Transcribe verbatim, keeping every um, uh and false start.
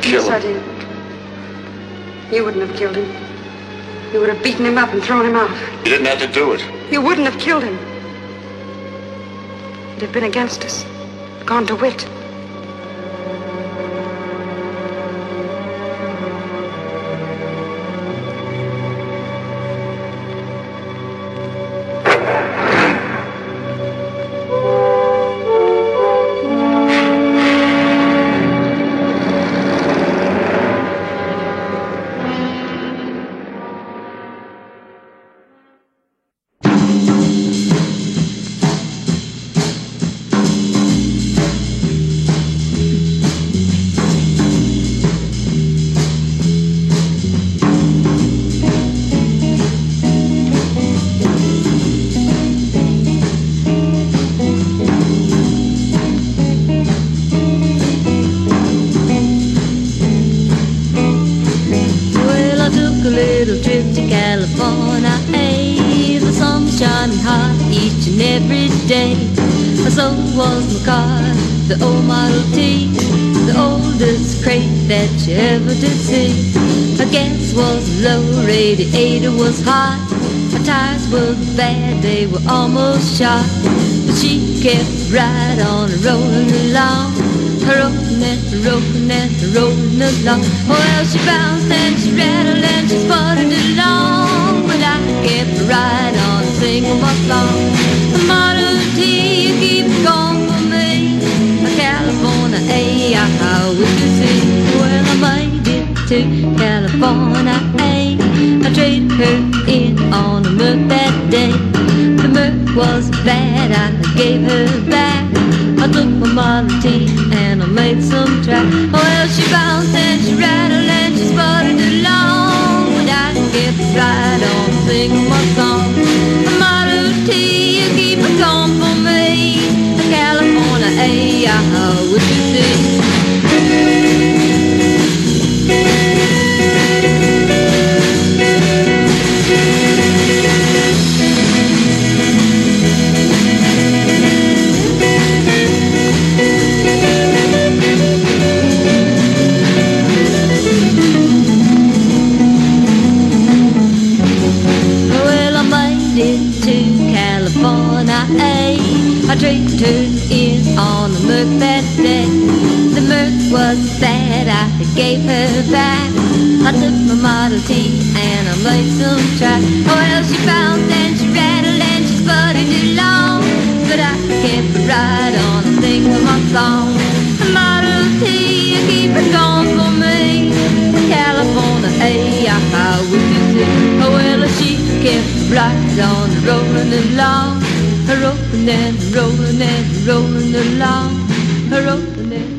kill him. Yes, I did. You wouldn't have killed him. You would have beaten him up and thrown him out. You didn't have to do it. You wouldn't have killed him. He'd have been against us. Gone to wit. The old Model T, the oldest crate that you ever did see. Her gas was low, radiator was hot. Her tires were bad, they were almost shot. But she kept right on rolling along, rolling and rolling and rolling along. Well, she bounced and she rattled and she sputtered along, but I kept right on singing my song. The Model T, you keep going for me. California, hey, how would you see? Well, I made it to California, hey. I traded her in on a Merc that day. The Merc was bad, I gave her back. I took my Model T and I made some track. Well, she bounced and she rattled and she sputtered along, but I kept right on singing my song. The Model T, you keep it going for me. California, hey, how would you see? Well, I made it to California, hey. I traded her in on a Merc that day. The Merc was bad, I gave her back. I took my Model T and I made some track. Well, she bounced and she rattled and she sputtered along, but I kept right on and sing my song. The Model T, you keep it going for me. California, hey, how would you see? Oh, well, she kept right on rolling along, rolling and rolling and rolling along, rolling and